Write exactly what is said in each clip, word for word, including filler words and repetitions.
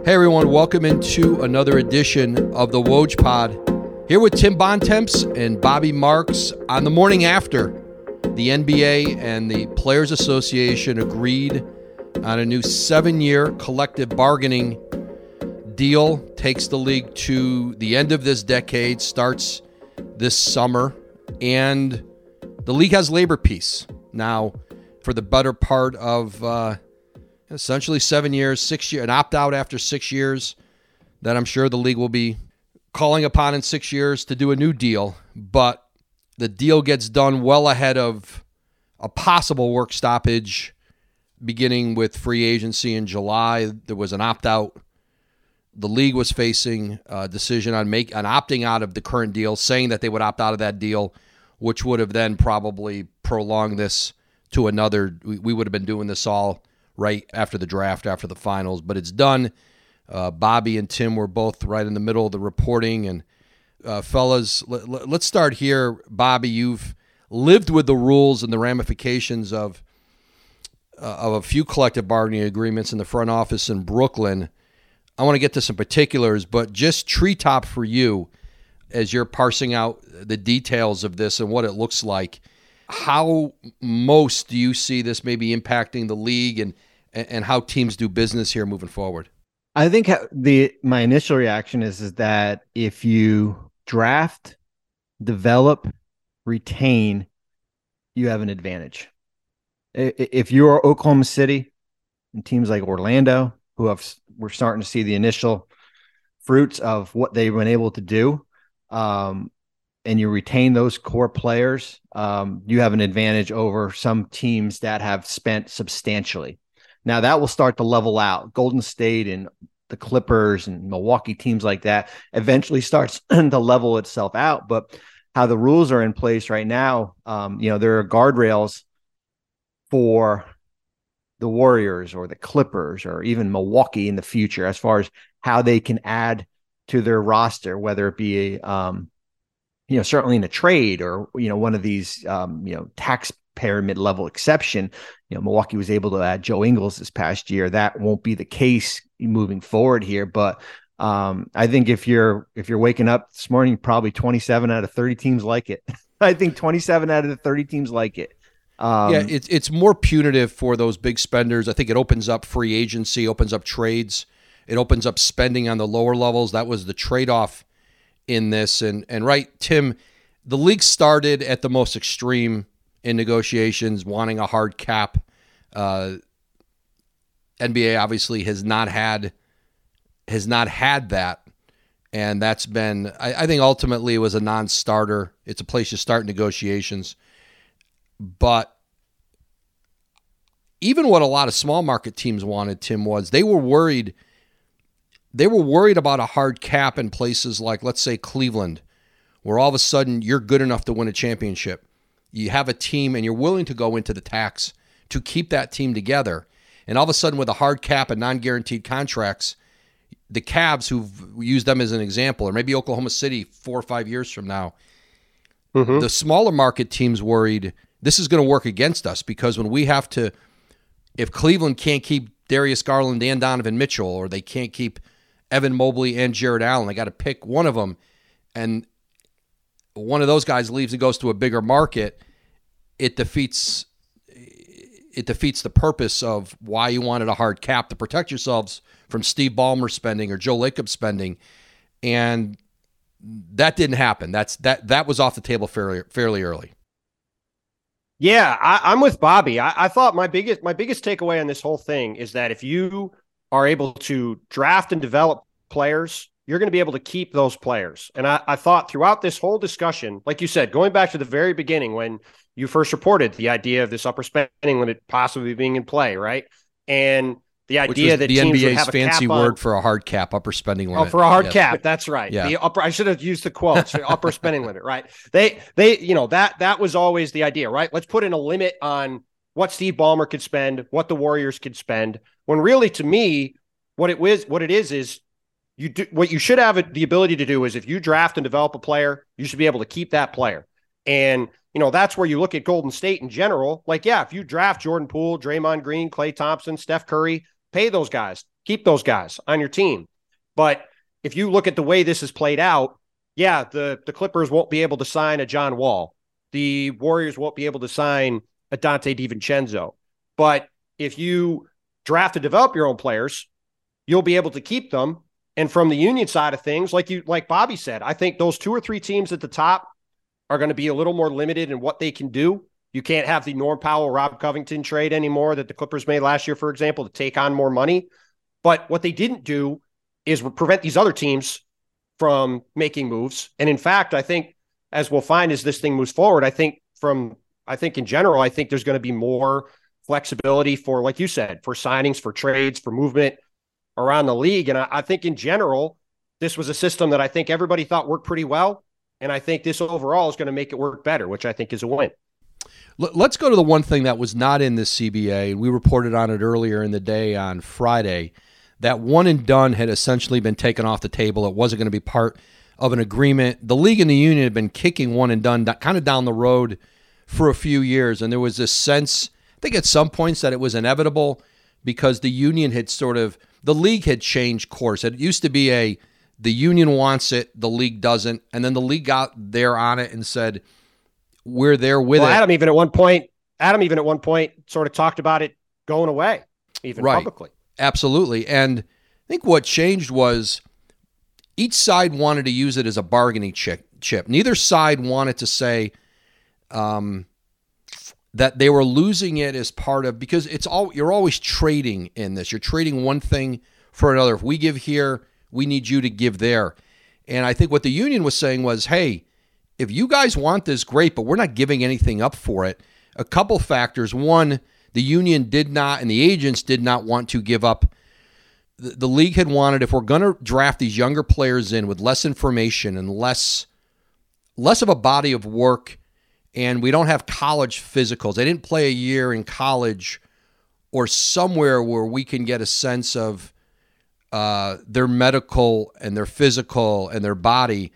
Hey everyone, welcome into another edition of the Woj Pod. Here with Tim Bontemps and Bobby Marks on the morning after the N B A and the Players Association agreed on a new seven-year collective bargaining deal. Takes the league to the end of this decade, starts this summer, and the league has labor peace now for the better part of uh, essentially seven years, six years, an opt-out after six years that I'm sure the league will be calling upon in six years to do a new deal. But the deal gets done well ahead of a possible work stoppage beginning with free agency in July. There was an opt-out. The league was facing a decision on make on opting out of the current deal, saying that they would opt out of that deal, which would have then probably prolonged this to another. We, we would have been doing this all right after the draft, after the finals, but it's done. Uh, Bobby and Tim were both right in the middle of the reporting. And uh, fellas, l- l- let's start here. Bobby, you've lived with the rules and the ramifications of uh, of a few collective bargaining agreements in the front office in Brooklyn. I want to get to some particulars, but just treetop for you as you're parsing out the details of this and what it looks like. How most do you see this maybe impacting the league and and how teams do business here moving forward? I think the my initial reaction is is that if you draft, develop, retain, you have an advantage. If you're Oklahoma City and teams like Orlando, who have we're starting to see the initial fruits of what they've been able to do, um, and you retain those core players, um, you have an advantage over some teams that have spent substantially. Now that will start to level out. Golden State and the Clippers and Milwaukee, teams like that, eventually starts to level itself out. But how the rules are in place right now, um, you know, there are guardrails for the Warriors or the Clippers or even Milwaukee in the future as far as how they can add to their roster, whether it be a, um, you know, certainly in a trade or, you know, one of these, um, you know, tax pyramid level exception. You know, Milwaukee was able to add Joe Ingles this past year. That won't be the case moving forward here. But um, I think if you're if you're waking up this morning, probably twenty-seven out of thirty teams like it. I think twenty-seven out of the thirty teams like it. Um, yeah, it's it's more punitive for those big spenders. I think it opens up free agency, opens up trades. It opens up spending on the lower levels. That was the trade-off in this. And and right, Tim, the league started at the most extreme in negotiations, wanting a hard cap. Uh, N B A obviously has not had has not had that, and that's been, I, I think ultimately it was a non-starter. It's a place to start negotiations. But even what a lot of small market teams wanted, Tim, was they were worried They were worried about a hard cap in places like, let's say, Cleveland, where all of a sudden you're good enough to win a championship. You have a team and you're willing to go into the tax to keep that team together. And all of a sudden with a hard cap and non-guaranteed contracts, the Cavs, who've used them as an example, or maybe Oklahoma City four or five years from now, mm-hmm. the smaller market teams worried this is going to work against us because when we have to, if Cleveland can't keep Darius Garland and Donovan Mitchell, or they can't keep Evan Mobley and Jared Allen, they got to pick one of them, and one of those guys leaves and goes to a bigger market, it defeats it defeats the purpose of why you wanted a hard cap, to protect yourselves from Steve Ballmer spending or Joe Lacob spending. And that didn't happen. That's that that was off the table fairly fairly early. Yeah, I, I'm with Bobby. I, I thought my biggest my biggest takeaway on this whole thing is that if you are able to draft and develop players, you're going to be able to keep those players. And I, I thought throughout this whole discussion, like you said, going back to the very beginning when you first reported the idea of this upper spending limit possibly being in play, right? And the idea that the teams N B A's would have a fancy cap word on, for a hard cap, upper spending limit. Oh, for a hard yes. cap, that's right. Yeah. The upper, I should have used the quotes. Upper spending limit, right? They, they, you know, that that was always the idea, right? Let's put in a limit on what Steve Ballmer could spend, what the Warriors could spend. When really, to me, what it was, what it is, is you do what you should have the ability to do is if you draft and develop a player, you should be able to keep that player. And you know, that's where you look at Golden State in general. Like, yeah, if you draft Jordan Poole, Draymond Green, Klay Thompson, Steph Curry, pay those guys. keep those guys on your team. But if you look at the way this has played out, yeah, the, the Clippers won't be able to sign a John Wall. The Warriors won't be able to sign a Dante DiVincenzo. But if you draft and develop your own players, you'll be able to keep them. And from the Union side of things, like you, like Bobby said, I think those two or three teams at the top are going to be a little more limited in what they can do. You can't have the Norm Powell, Rob Covington trade anymore that the Clippers made last year, for example, to take on more money. But what they didn't do is prevent these other teams from making moves. And in fact, I think, as we'll find as this thing moves forward, I think from, I think in general, I think there's going to be more flexibility for, like you said, for signings, for trades, for movement around the league. And I, I think in general, this was a system that I think everybody thought worked pretty well. And I think this overall is going to make it work better, which I think is a win. Let's go to the one thing that was not in this C B A. We reported on it earlier in the day on Friday. That one and done had essentially been taken off the table. It wasn't going to be part of an agreement. The league and the union had been kicking one and done kind of down the road for a few years. And there was this sense, I think at some points, that it was inevitable because the union had sort of, the league had changed course. It used to be a, the union wants it, the league doesn't. And then the league got there on it and said, we're there with well, it. Adam even at one point, Adam even at one point sort of talked about it going away, even right. publicly. Absolutely. And I think what changed was each side wanted to use it as a bargaining chip. Neither side wanted to say um, that they were losing it as part of, because it's all, you're always trading in this. You're trading one thing for another. If we give here, we need you to give there. And I think what the union was saying was, hey, if you guys want this, great, but we're not giving anything up for it. A couple factors. One, the union did not, and the agents did not want to give up. The, the league had wanted, if we're going to draft these younger players in with less information and less, less of a body of work, and we don't have college physicals. They didn't play a year in college or somewhere where we can get a sense of uh, their medical and their physical and their body.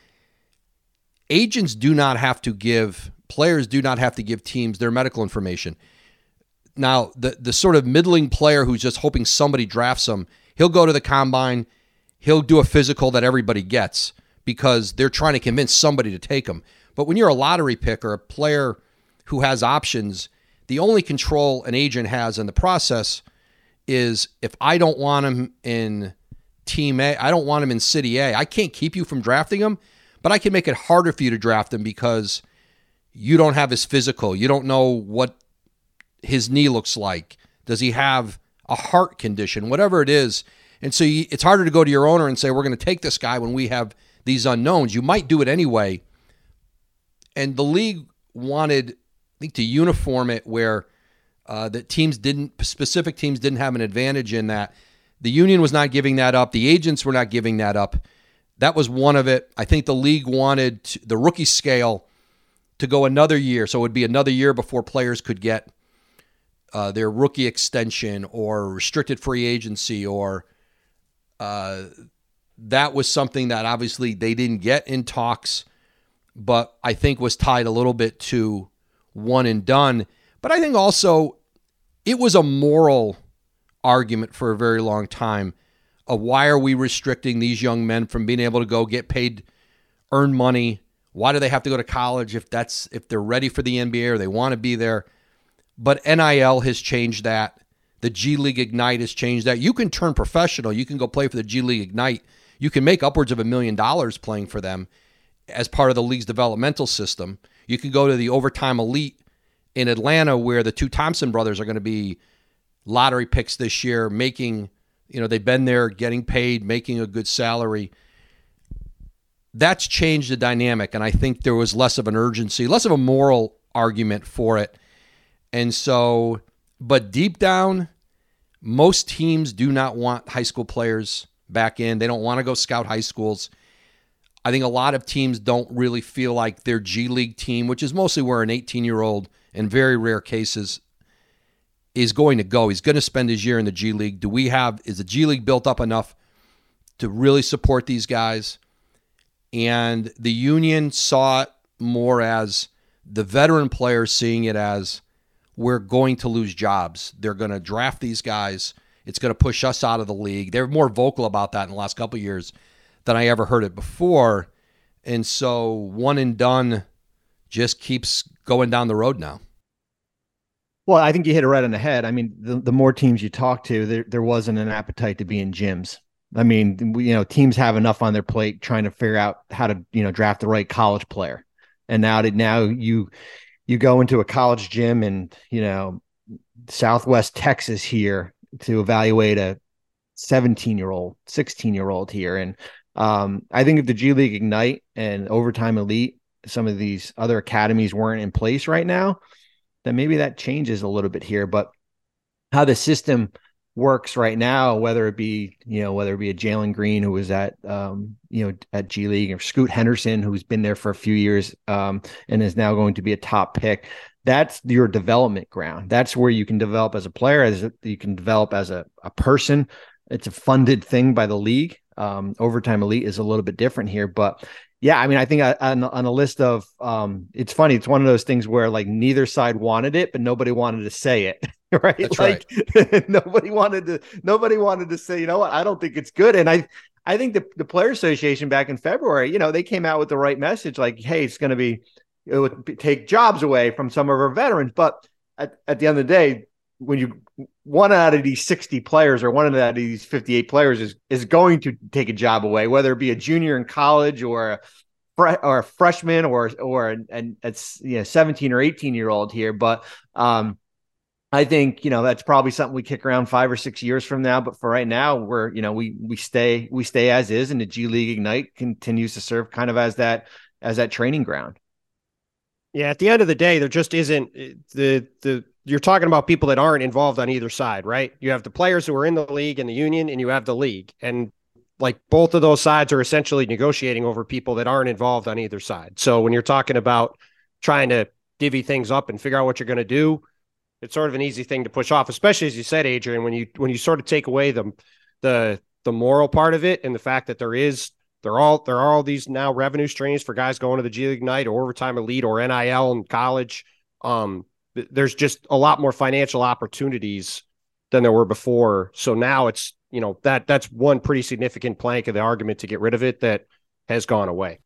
Agents do not have to give, players do not have to give teams their medical information. Now, the the sort of middling player who's just hoping somebody drafts him, he'll go to the combine, he'll do a physical that everybody gets because they're trying to convince somebody to take him. But when you're a lottery pick or a player who has options, the only control an agent has in the process is if I don't want him in Team A, I don't want him in City A, I can't keep you from drafting him, but I can make it harder for you to draft him because you don't have his physical. You don't know what his knee looks like. Does he have a heart condition? Whatever it is. And so you, it's harder to go to your owner and say, we're going to take this guy when we have these unknowns. You might do it anyway. And the league wanted, I think, to uniform it where uh, that teams didn't, specific teams didn't have an advantage in that. The union was not giving that up. The agents were not giving that up. That was one of it. I think the league wanted to, the rookie scale to go another year. So it would be another year before players could get uh, their rookie extension or restricted free agency, or uh, that was something that obviously they didn't get in talks, but I think was tied a little bit to one and done. But I think also it was a moral argument for a very long time of why are we restricting these young men from being able to go get paid, earn money? Why do they have to go to college if that's if they're ready for the N B A or they want to be there? But N I L has changed that. The G League Ignite has changed that. You can turn professional. You can go play for the G League Ignite. You can make upwards of a million dollars playing for them as part of the league's developmental system. You can go to the Overtime Elite in Atlanta where the two Thompson brothers are going to be lottery picks this year, making, you know, they've been there getting paid, making a good salary. That's changed the dynamic, and I think there was less of an urgency, less of a moral argument for it. And so, but deep down, most teams do not want high school players back in. They don't want to go scout high schools. I think a lot of teams don't really feel like their G League team, which is mostly where an eighteen-year-old, in very rare cases, is going to go. He's going to spend his year in the G League. Do we have, is the G League built up enough to really support these guys? And the union saw it more as the veteran players seeing it as we're going to lose jobs. They're going to draft these guys. It's going to push us out of the league. They're more vocal about that in the last couple of years than I ever heard it before. And so one and done just keeps going down the road now. Well, I think you hit it right on the head. I mean, the, the more teams you talk to, there, there wasn't an appetite to be in gyms. I mean, you know, teams have enough on their plate trying to figure out how to, you know, draft the right college player. And now that now you, you go into a college gym in, you know, Southwest Texas here to evaluate a seventeen year old, sixteen year old here. And um, I think if the G League Ignite and Overtime Elite, some of these other academies weren't in place right now, then maybe that changes a little bit here. But how the system works right now, whether it be, you know, whether it be a Jalen Green who was at, um, you know, at G League, or Scoot Henderson, who's been there for a few years um, and is now going to be a top pick. That's your development ground. That's where you can develop as a player, as a, you can develop as a, a person. It's a funded thing by the league. Um, Overtime Elite is a little bit different here, but yeah, I mean, I think on, on a list of, um, it's funny. It's one of those things where like neither side wanted it, but nobody wanted to say it. Right. That's like right. nobody wanted to, nobody wanted to say, you know what, I don't think it's good. And I, I think the, the Player Association back in February, you know, they came out with the right message. Like, hey, it's going to be, it would take jobs away from some of our veterans. But at, at the end of the day, when you, one out of these sixty players or one out of these fifty-eight players is, is going to take a job away, whether it be a junior in college or a, or a freshman or, or an, it's, you know, seventeen or eighteen year old here. But um, I think, you know, that's probably something we kick around five or six years from now. But for right now, we're, you know, we, we stay, we stay as is, and the G League Ignite continues to serve kind of as that, as that training ground. Yeah. At the end of the day, there just isn't the, the, you're talking about people that aren't involved on either side, right? You have the players who are in the league and the union, and you have the league. And like both of those sides are essentially negotiating over people that aren't involved on either side. So when you're talking about trying to divvy things up and figure out what you're going to do, it's sort of an easy thing to push off, especially as you said, Adrian, when you, when you sort of take away the, the, the moral part of it and the fact that there is, there all, there are all these now revenue streams for guys going to the G League Ignite or Overtime Elite or N I L in college. Um, there's just a lot more financial opportunities than there were before. So now it's, you know, that that's one pretty significant plank of the argument to get rid of it that has gone away.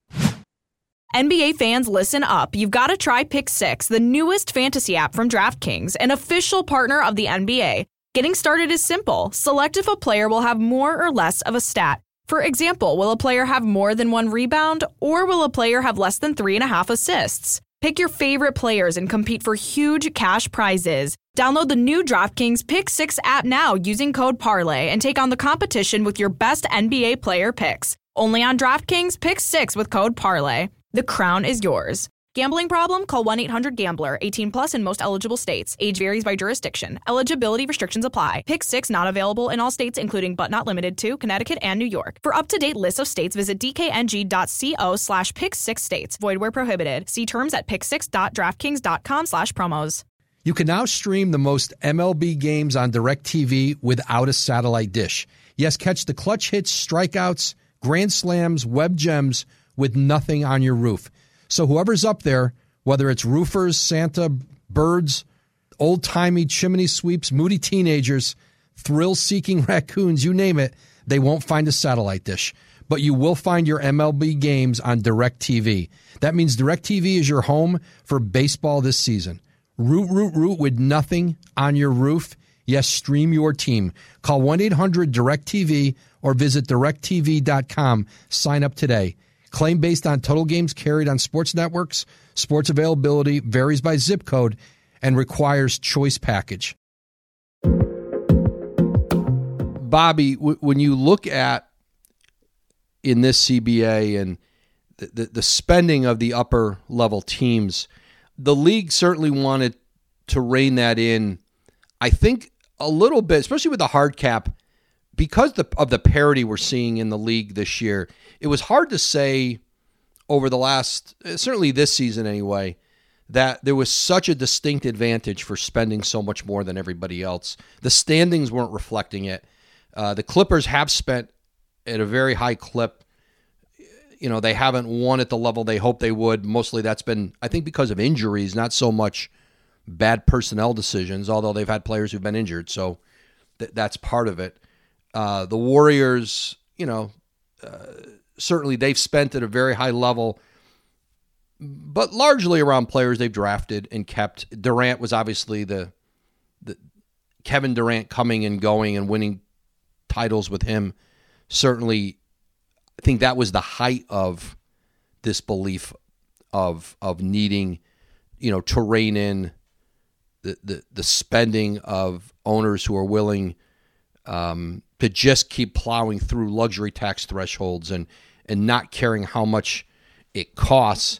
N B A fans, listen up. You've got to try Pick Six, the newest fantasy app from DraftKings, an official partner of the N B A. Getting started is simple. Select if a player will have more or less of a stat. For example, will a player have more than one rebound, or will a player have less than three and a half assists? Pick your favorite players and compete for huge cash prizes. Download the new DraftKings Pick Six app now using code Parlay and take on the competition with your best N B A player picks. Only on DraftKings Pick Six with code Parlay. The crown is yours. Gambling problem? Call one eight hundred gambler. eighteen plus in most eligible states. Age varies by jurisdiction. Eligibility restrictions apply. Pick Six not available in all states, including but not limited to Connecticut and New York. For up-to-date lists of states, visit dkng.co slash pick six states. Void where prohibited. See terms at pick six dot draftkings dot com slash promos. You can now stream the most M L B games on DirecTV without a satellite dish. Yes, catch the clutch hits, strikeouts, grand slams, web gems with nothing on your roof. So whoever's up there, whether it's roofers, Santa, birds, old-timey chimney sweeps, moody teenagers, thrill-seeking raccoons, you name it, they won't find a satellite dish. But you will find your M L B games on DirecTV. That means DirecTV is your home for baseball this season. Root, root, root with nothing on your roof. Yes, stream your team. Call one eight hundred direct T V or visit direct T V dot com. Sign up today. Claim based on total games carried on sports networks. Sports availability varies by zip code and requires choice package. Bobby, w- when you look at in this C B A and the, the, the spending of the upper level teams, the league certainly wanted to rein that in, I think, a little bit, especially with the hard cap, because the, of the parity we're seeing in the league this year. It was hard to say over the last, certainly this season anyway, that there was such a distinct advantage for spending so much more than everybody else. The standings weren't reflecting it. Uh, the Clippers have spent at a very high clip. You know, they haven't won at the level they hoped they would. Mostly that's been, I think, because of injuries, not so much bad personnel decisions, although they've had players who've been injured. So th- that's part of it. Uh, the Warriors, you know, uh, certainly they've spent at a very high level, but largely around players they've drafted and kept. Durant was obviously the the Kevin Durant coming and going and winning titles with him. Certainly, I think that was the height of this belief of of needing, you know, to rein in the the, the spending of owners who are willing um, to just keep plowing through luxury tax thresholds and and not caring how much it costs.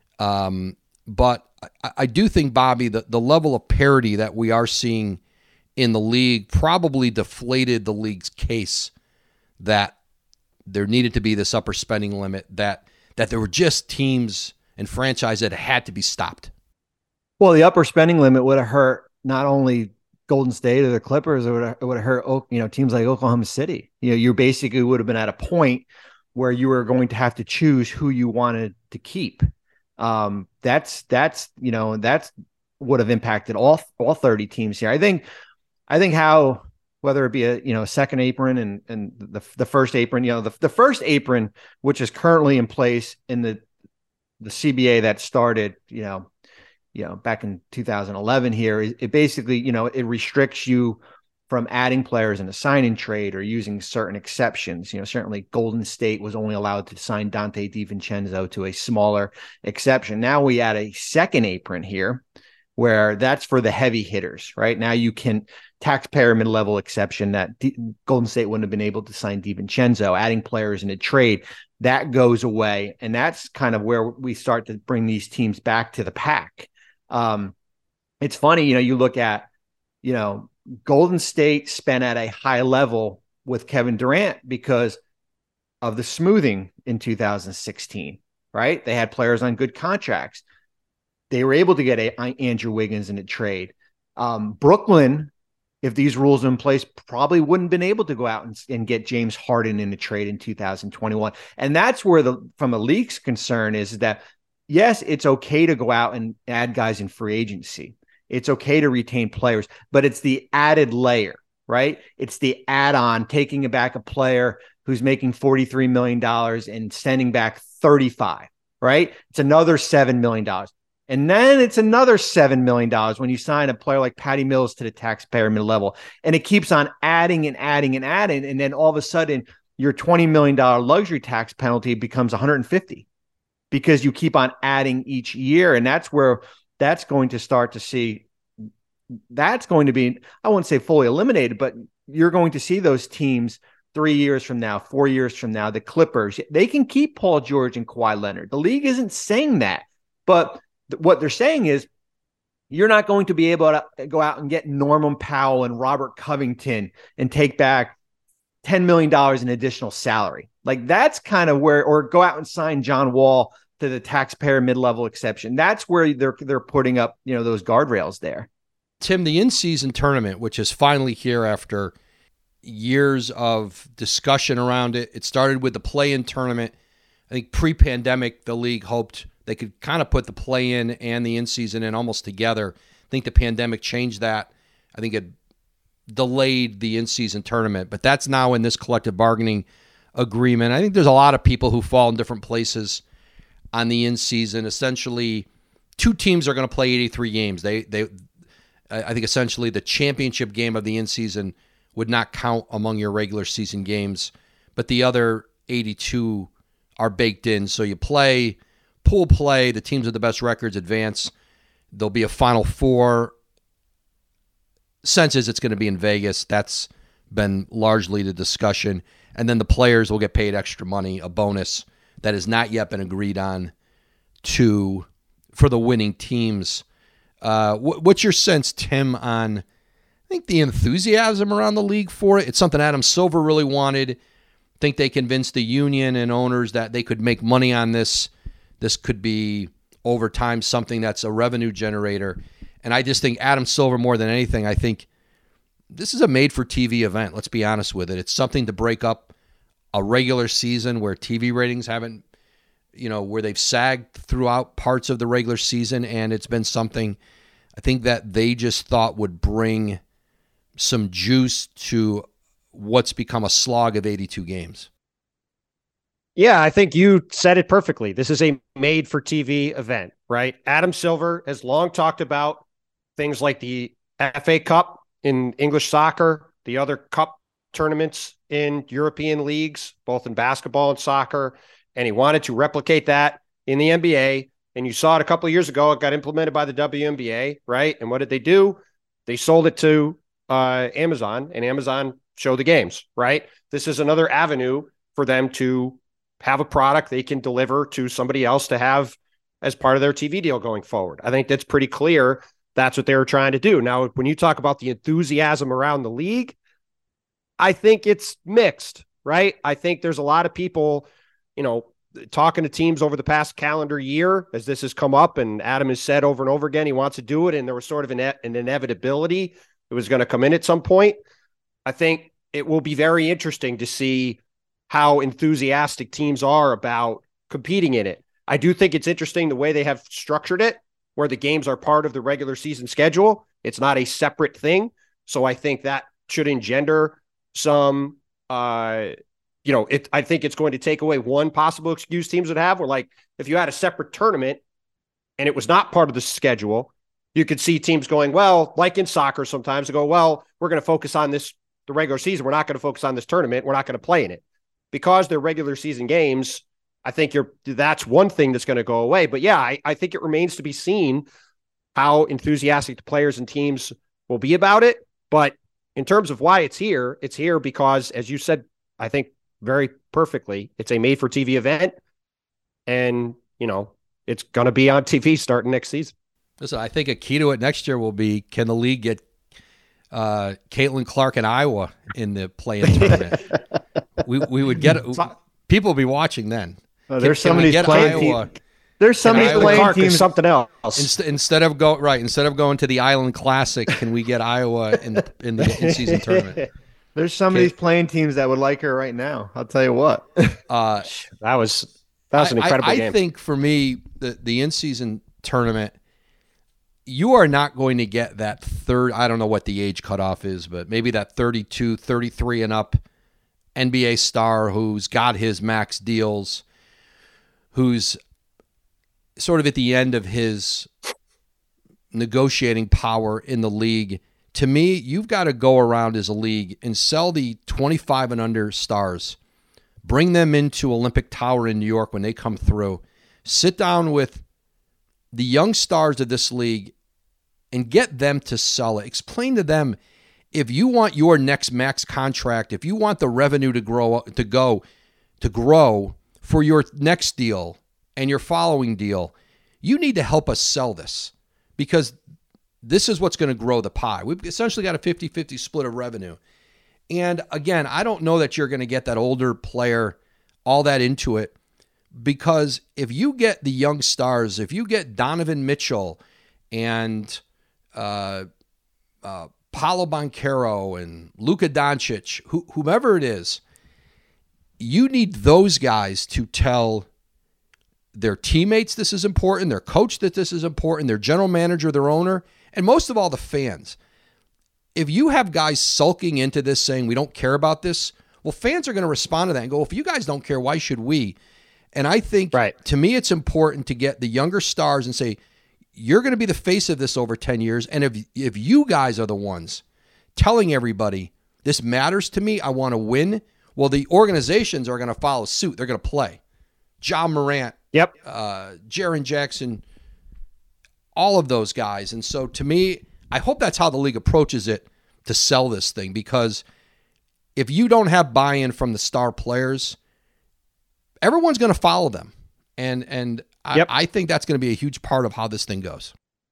Um, but I, I do think, Bobby, the, the level of parity that we are seeing in the league probably deflated the league's case that there needed to be this upper spending limit, that that there were just teams and franchises that had to be stopped. Well, the upper spending limit would have hurt not only Golden State or the Clippers, it would have, it would have hurt, you know, teams like Oklahoma City. You know, you basically would have been at a point where you were going to have to choose who you wanted to keep. Um, that's that's you know that's would have impacted all all thirty teams here. I think I think how whether it be a you know second apron and and the the first apron, you know the the first apron, which is currently in place in the the C B A that started you know you know back in two thousand eleven here, it basically you know it restricts you from adding players in a sign-in trade or using certain exceptions. You know, certainly Golden State was only allowed to sign Dante DiVincenzo to a smaller exception. Now we add a second apron here where that's for the heavy hitters, right? Now you can taxpayer mid-level exception that D- Golden State wouldn't have been able to sign DiVincenzo, adding players in a trade. That goes away. And that's kind of where we start to bring these teams back to the pack. Um, it's funny, you know, you look at, you know, Golden State spent at a high level with Kevin Durant because of the smoothing in two thousand sixteen, right? They had players on good contracts. They were able to get a, a Andrew Wiggins in a trade. Um, Brooklyn, if these rules were in place, probably wouldn't have been able to go out and, and get James Harden in a trade in two thousand twenty-one. And that's where the, from a league's concern is that, yes, it's okay to go out and add guys in free agency. It's okay to retain players, but it's the added layer, right? It's the add-on, taking back a player who's making forty-three million dollars and sending back thirty-five, right? It's another seven million dollars. And then it's another seven million dollars when you sign a player like Patty Mills to the taxpayer mid-level. And it keeps on adding and adding and adding. And then all of a sudden, your twenty million dollars luxury tax penalty becomes one hundred fifty because you keep on adding each year. And that's where that's going to start to see, that's going to be, I wouldn't say fully eliminated, but you're going to see those teams three years from now, four years from now, the Clippers, they can keep Paul George and Kawhi Leonard. The league isn't saying that, but what they're saying is you're not going to be able to go out and get Norman Powell and Robert Covington and take back ten million dollars in additional salary. Like that's kind of where, or go out and sign John Wall to the taxpayer mid-level exception. That's where they're they're putting up, you know, those guardrails there. Tim, the in-season tournament, which is finally here after years of discussion around it. It started with the play-in tournament. I think pre-pandemic, the league hoped they could kind of put the play-in and the in-season in almost together. I think the pandemic changed that. I think it delayed the in-season tournament, but that's now in this collective bargaining agreement. I think there's a lot of people who fall in different places on the in-season. Essentially, two teams are going to play eighty-three games. They, they, I think essentially the championship game of the in-season would not count among your regular season games, but the other eighty-two are baked in. So you play pool play, the teams with the best records advance. There'll be a Final Four. Sense is it's going to be in Vegas. That's been largely the discussion. And then the players will get paid extra money, a bonus that has not yet been agreed on to for the winning teams. Uh, wh- what's your sense, Tim, on I think the enthusiasm around the league for it? It's something Adam Silver really wanted. I think they convinced the union and owners that they could make money on this. This could be, over time, something that's a revenue generator. And I just think Adam Silver, more than anything, I think this is a made-for-T V event. Let's be honest with it. It's something to break up a regular season where T V ratings haven't, you know, where they've sagged throughout parts of the regular season. And it's been something I think that they just thought would bring some juice to what's become a slog of eighty-two games. Yeah, I think you said it perfectly. This is a made-for-T V event, right? Adam Silver has long talked about things like the F A Cup in English soccer, the other cup tournaments in European leagues, both in basketball and soccer, and he wanted to replicate that in the N B A. And you saw it a couple of years ago. It got implemented by the W N B A, right? And what did they do? They sold it to uh, Amazon, and Amazon showed the games, right? This is another avenue for them to have a product they can deliver to somebody else to have as part of their T V deal going forward. I think that's pretty clear. That's what they were trying to do. Now, when you talk about the enthusiasm around the league, I think it's mixed, right? I think there's a lot of people, you know, talking to teams over the past calendar year as this has come up, and Adam has said over and over again he wants to do it, and there was sort of an, an inevitability it was going to come in at some point. I think it will be very interesting to see how enthusiastic teams are about competing in it. I do think it's interesting the way they have structured it, where the games are part of the regular season schedule. It's not a separate thing. So I think that should engender some, uh, you know, it, I think it's going to take away one possible excuse teams would have, where like, if you had a separate tournament and it was not part of the schedule, you could see teams going, well, like in soccer, sometimes they go, well, we're going to focus on this, the regular season. We're not going to focus on this tournament. We're not going to play in it. Because they're regular season games, I think you're that's one thing that's going to go away. But yeah, I, I think it remains to be seen how enthusiastic the players and teams will be about it. But in terms of why it's here, it's here because, as you said, I think very perfectly, it's a made-for-T V event. And, you know, it's going to be on T V starting next season. Listen, I think a key to it next year will be, can the league get uh, Caitlin Clark in Iowa in the play-in tournament? we we would get people will be watching then. Oh, there's can, some can of these playing Iowa, teams. There's some of these playing Clark teams. Is something else. Inst- instead of go right, instead of going to the Island Classic, can we get Iowa in the in the in-season tournament? There's some okay. of these playing teams that would like her right now. I'll tell you what. uh, that was that was an incredible I, I, game. I think for me, the the in-season tournament, you are not going to get that third, I don't know what the age cutoff is, but maybe that thirty-two, thirty-three and up N B A star who's got his max deals, who's sort of at the end of his negotiating power in the league. To me, you've got to go around as a league and sell the twenty-five and under stars, bring them into Olympic Tower in New York when they come through, sit down with the young stars of this league and get them to sell it. Explain to them, if you want your next max contract, if you want the revenue to grow, to go, to grow for your next deal and your following deal, you need to help us sell this, because this is what's going to grow the pie. We've essentially got a fifty-fifty split of revenue. And again, I don't know that you're going to get that older player all that into it, because if you get the young stars, if you get Donovan Mitchell and uh, uh, Paolo Banchero and Luka Doncic, who, whomever it is, you need those guys to tell their teammates this is important, their coach that this is important, their general manager, their owner, and most of all, the fans. If you have guys sulking into this saying, we don't care about this, well, fans are going to respond to that and go, if you guys don't care, why should we? And I think, right. to me, it's important to get the younger stars and say, you're going to be the face of this over ten years. And if if you guys are the ones telling everybody, this matters to me, I want to win, well, the organizations are going to follow suit. They're going to play. Ja Morant, yep, uh, Jaren Jackson, all of those guys. And so to me, I hope that's how the league approaches it to sell this thing, because if you don't have buy-in from the star players, everyone's going to follow them. And and I, yep. I think that's going to be a huge part of how this thing goes.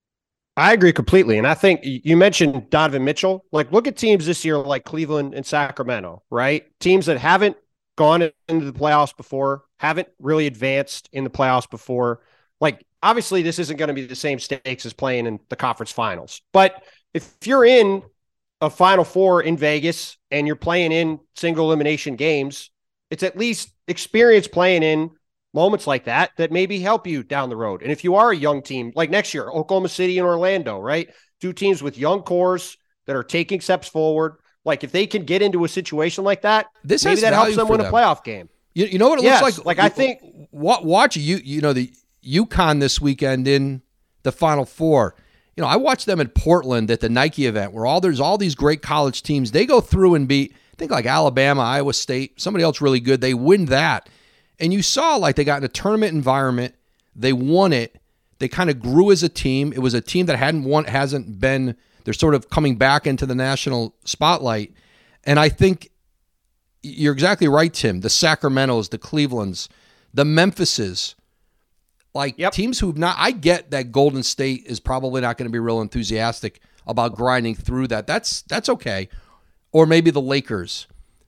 I agree completely. And I think you mentioned Donovan Mitchell. Like, look at teams this year like Cleveland and Sacramento, right? Teams that haven't gone into the playoffs before, haven't really advanced in the playoffs before. Like, obviously, this isn't going to be the same stakes as playing in the conference finals. But if you're in a Final Four in Vegas and you're playing in single elimination games, it's at least experience playing in moments like that that maybe help you down the road. And if you are a young team, like next year, Oklahoma City and Orlando, right? Two teams with young cores, that are taking steps forward. Like if they can get into a situation like that, this maybe has that helps them win them. a playoff game. You, you know what it yes, looks like? Like I think watch you you know the UConn this weekend in the Final Four. You know, I watched them in Portland at the Nike event where all there's all these great college teams. They go through and beat, I think like Alabama, Iowa State, somebody else really good. They win that. And you saw like they got in a tournament environment. They won it. They kind of grew as a team. It was a team that hadn't won, hasn't been, they're sort of coming back into the national spotlight. And I think you're exactly right, Tim. The Sacramentos, the Clevelands, the Memphises, like yep. teams who've not, I get that Golden State is probably not going to be real enthusiastic about grinding through that. That's that's okay. Or maybe the Lakers.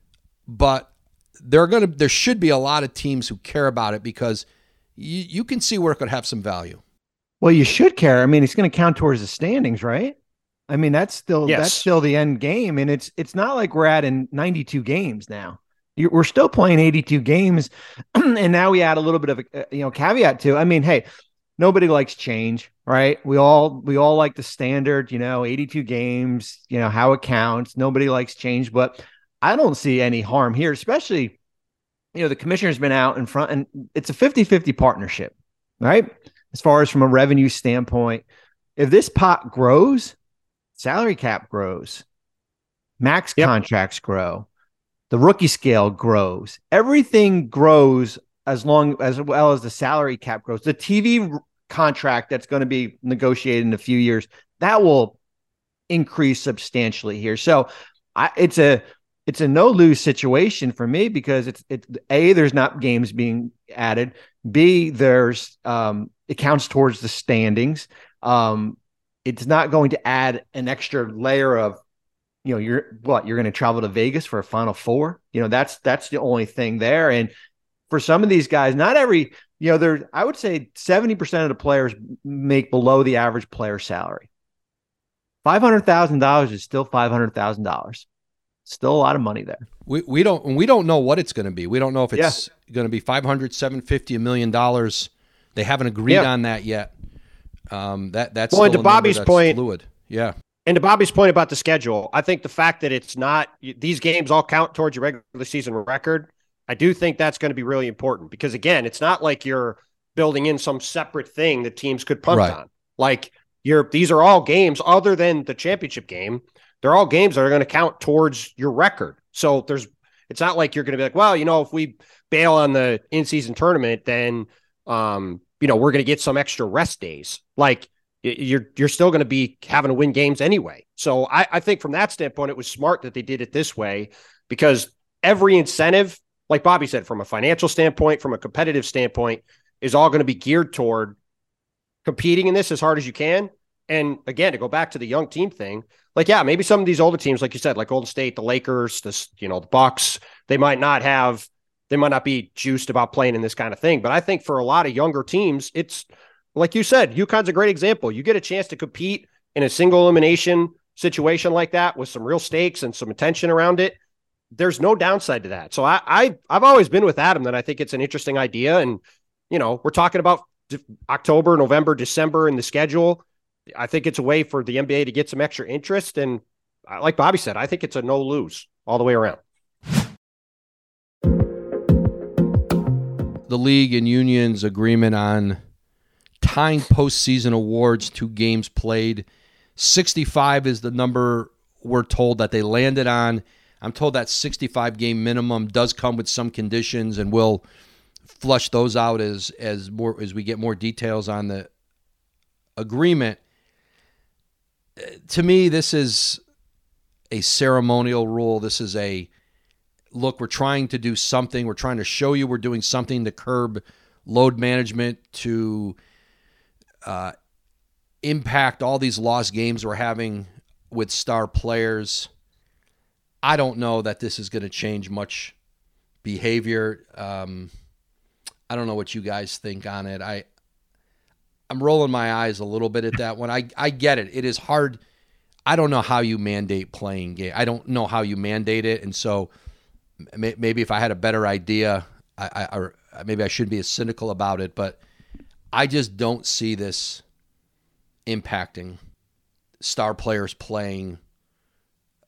But they're going to, there should be a lot of teams who care about it because you, you can see where it could have some value. Well, you should care. I mean, it's going to count towards the standings, right? I mean, that's still yes. that's still the end game, and it's it's not like we're at in ninety-two games now. You're, we're still playing eighty-two games, and now we add a little bit of a you know caveat to. I mean, hey, nobody likes change, right? We all we all like the standard, you know, eighty-two games, you know how it counts. Nobody likes change, but I don't see any harm here, especially you know the commissioner's been out in front, and it's a fifty-fifty partnership, right? As far as from a revenue standpoint, if this pot grows, salary cap grows, max yep. contracts grow, the rookie scale grows, everything grows as long as well as the salary cap grows. The T V contract that's going to be negotiated in a few years, that will increase substantially here. So I, it's a it's a no lose situation for me because it's it's A, there's not games being added. B, there's um, it counts towards the standings. Um, it's not going to add an extra layer of, you know, you're what you're going to travel to Vegas for a Final Four. You know, that's that's the only thing there. And for some of these guys, not every, you know, there I would say seventy percent of the players make below the average player salary. Five hundred thousand dollars is still five hundred thousand dollars. Still a lot of money there. We we don't we don't know what it's going to be. We don't know if it's yeah. going to be five hundred, seven fifty, a million dollars. They haven't agreed yeah. on that yet. Um, that that's well, and to Bobby's point, fluid. Yeah. And to Bobby's point about the schedule, I think the fact that it's not these games all count towards your regular season record, I do think that's going to be really important because again, it's not like you're building in some separate thing that teams could punt right. on. Like you're these are all games other than the championship game. They're all games that are going to count towards your record. So there's, it's not like you're going to be like, well, you know, if we bail on the in-season tournament, then, um, you know, we're going to get some extra rest days. Like you're, you're still going to be having to win games anyway. So I, I think from that standpoint, it was smart that they did it this way because every incentive, like Bobby said, from a financial standpoint, from a competitive standpoint, is all going to be geared toward competing in this as hard as you can. And again, to go back to the young team thing, like, yeah, maybe some of these older teams, like you said, like Golden State, the Lakers, this, you know, the Bucks, they might not have, they might not be juiced about playing in this kind of thing. But I think for a lot of younger teams, it's like you said, UConn's a great example. You get a chance to compete in a single elimination situation like that with some real stakes and some attention around it. There's no downside to that. So I, I I've always been with Adam that I think it's an interesting idea. And, you know, we're talking about October, November, December in the schedule. I think it's a way for the N B A to get some extra interest. And like Bobby said, I think it's a no lose all the way around. The league and union's agreement on tying postseason awards to games played. sixty-five is the number we're told that they landed on. I'm told that sixty-five game minimum does come with some conditions, and we'll flush those out as as more as we get more details on the agreement. To me, this is a ceremonial rule. This is a, look, we're trying to do something. We're trying to show you we're doing something to curb load management, to uh, impact all these lost games we're having with star players. I don't know that this is going to change much behavior. Um, I don't know what you guys think on it. I, I'm rolling my eyes a little bit at that one. I, I get it. It is hard. I don't know how you mandate playing game. I don't know how you mandate it. And so may, maybe if I had a better idea, I, I or maybe I shouldn't be as cynical about it, but I just don't see this impacting star players playing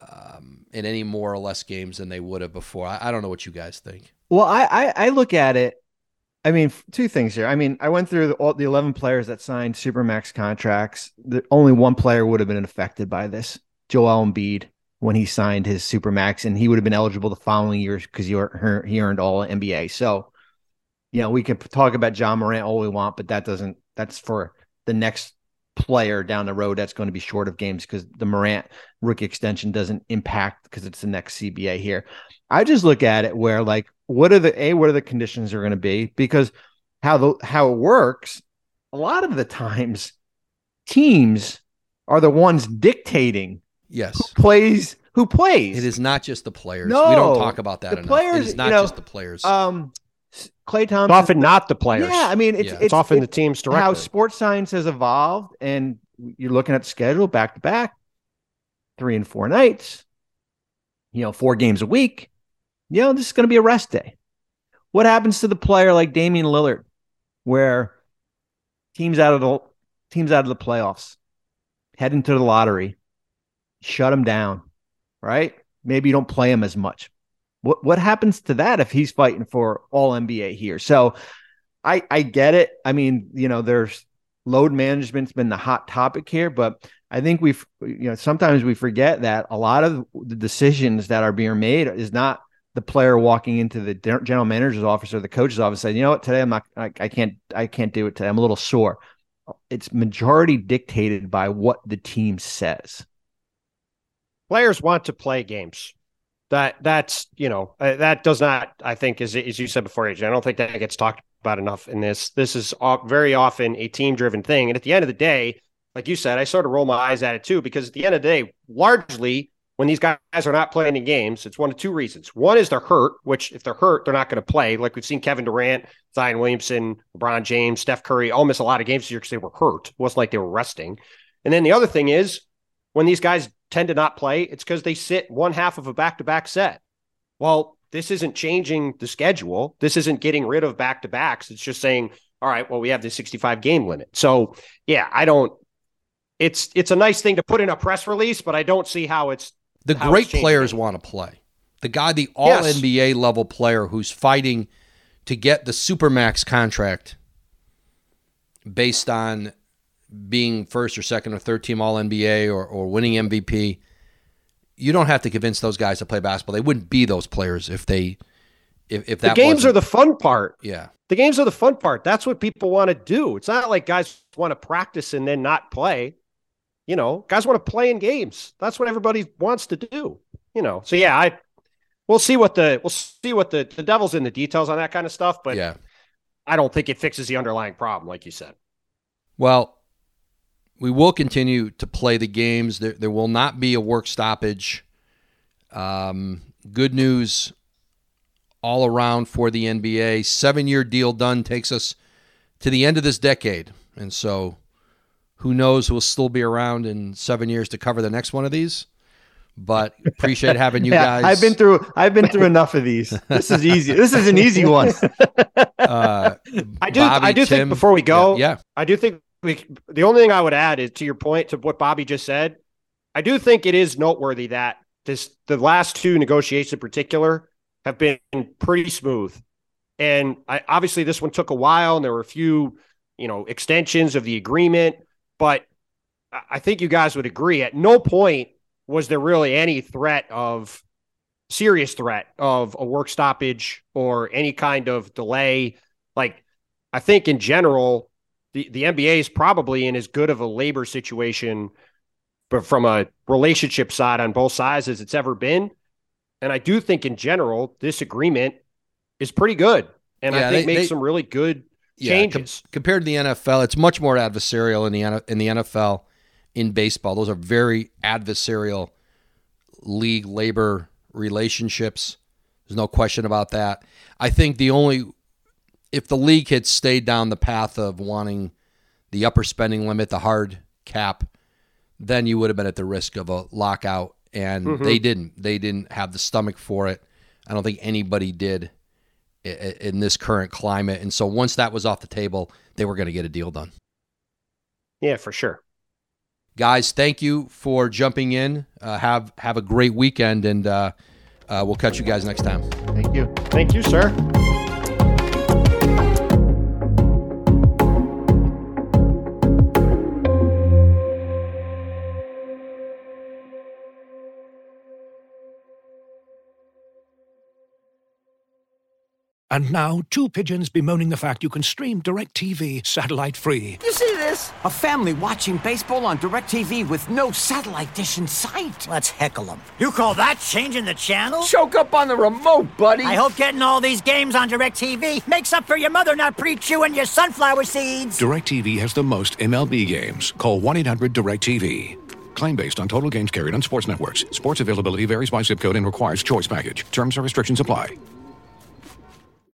um, in any more or less games than they would have before. I, I don't know what you guys think. Well, I, I, I look at it. I mean, two things here. I mean, I went through the, all the eleven players that signed Supermax contracts. The, only one player would have been affected by this, Joel Embiid, when he signed his Supermax, and he would have been eligible the following year because he, he earned all N B A. So, you know, we can talk about John Morant all we want, but that doesn't, that's for the next player down the road that's going to be short of games because the Morant rookie extension doesn't impact because it's the next C B A here. I just look at it where like, what are the, A, what are the conditions are going to be? Because how the, how it works, a lot of the times teams are the ones dictating yes. who plays, who plays. It is not just the players. No, we don't talk about that the enough. Players, it is not you know, just the players. Um, Klay Thompson. It's often not the players. Yeah, I mean, it's, Yeah. it's, It's often it's the teams directly. how sports science has evolved, and you're looking at the schedule back to back, three and four nights, you know, four games a week. You know, this is going to be a rest day. What happens to the player like Damian Lillard, where teams out of the teams out of the playoffs, head into the lottery, shut him down, right? Maybe you don't play him as much. What what happens to that if he's fighting for all N B A here? So I I get it. I mean, you know, there's load management's been the hot topic here, but I think we've, you know, sometimes we forget that a lot of the decisions that are being made is not the player walking into the general manager's office or the coach's office saying, you know what, today I'm not, I, I can't, I can't do it today. I'm a little sore. It's majority dictated by what the team says. Players want to play games. That that's, you know, uh, that does not, I think, as, as you said before, A J, I don't think that gets talked about enough in this. This is very often a team driven thing. And at the end of the day, like you said, I sort of roll my eyes at it too, because at the end of the day, largely when these guys are not playing in games, it's one of two reasons. One is they're hurt, which if they're hurt, they're not going to play. Like we've seen Kevin Durant, Zion Williamson, LeBron James, Steph Curry all miss a lot of games this year because they were hurt. It wasn't like they were resting. And then the other thing is when these guys tend to not play, it's because they sit one half of a back-to-back set. Well, this isn't changing the schedule. This isn't getting rid of back-to-backs. It's just saying, all right, well, we have the sixty-five game limit. So yeah, I don't, it's, it's a nice thing to put in a press release, but I don't see how it's, The how great it's changing players anything. want to play. The guy, the all N B A Yes. level player who's fighting to get the Supermax contract based on being first or second or third team all N B A or, or winning M V P, you don't have to convince those guys to play basketball. They wouldn't be those players if they if, if that the games wasn't- are the fun part. yeah. The games are the fun part. That's what people want to do. It's not like guys want to practice and then not play. You know, guys want to play in games. That's what everybody wants to do. You know, so yeah, I we'll see what the we'll see what the the devil's in the details on that kind of stuff. But Yeah. I don't think it fixes the underlying problem, like you said. Well, we will continue to play the games. There, there will not be a work stoppage. Um, good news all around for the N B A. Seven-year deal done takes us to the end of this decade. And so who knows, we'll still be around in seven years to cover the next one of these. But appreciate having you Yeah, guys. I've been through I've been through enough of these. This is easy. This is an easy one. Uh, I do Bobby, I do Tim, think before we go, yeah, yeah. I do think we, the only thing I would add is to your point to what Bobby just said. I do think it is noteworthy that this the last two negotiations in particular have been pretty smooth. And I, obviously this one took a while and there were a few, you know, extensions of the agreement, but I I think you guys would agree at no point was there really any threat of serious threat of a work stoppage or any kind of delay. Like, I think in general, the, the N B A is probably in as good of a labor situation, but from a relationship side on both sides as it's ever been. And I do think in general, this agreement is pretty good. And Yeah, I think they- makes they- some really good Yeah, changes. com- compared to the N F L, it's much more adversarial in the N- in the N F L. In baseball, those are very adversarial league labor relationships. There's no question about that. I think the only, if the league had stayed down the path of wanting the upper spending limit, the hard cap, then you would have been at the risk of a lockout. And Mhm. they didn't. They didn't have the stomach for it. I don't think anybody did i- i- in this current climate. And so once that was off the table, they were going to get a deal done. Yeah, for sure. Guys, thank you for jumping in. Uh, have have a great weekend, and uh, uh, we'll catch you guys next time. Thank you. Thank you, sir. And now, two pigeons bemoaning the fact you can stream DirecTV satellite-free. You see this? A family watching baseball on DirecTV with no satellite dish in sight. Let's heckle them. You call that changing the channel? Choke up on the remote, buddy. I hope getting all these games on DirecTV makes up for your mother not pre-chewing your sunflower seeds. DirecTV has the most M L B games. Call one eight hundred direct T V. Claim based on total games carried on sports networks. Sports availability varies by zip code and requires choice package. Terms and restrictions apply.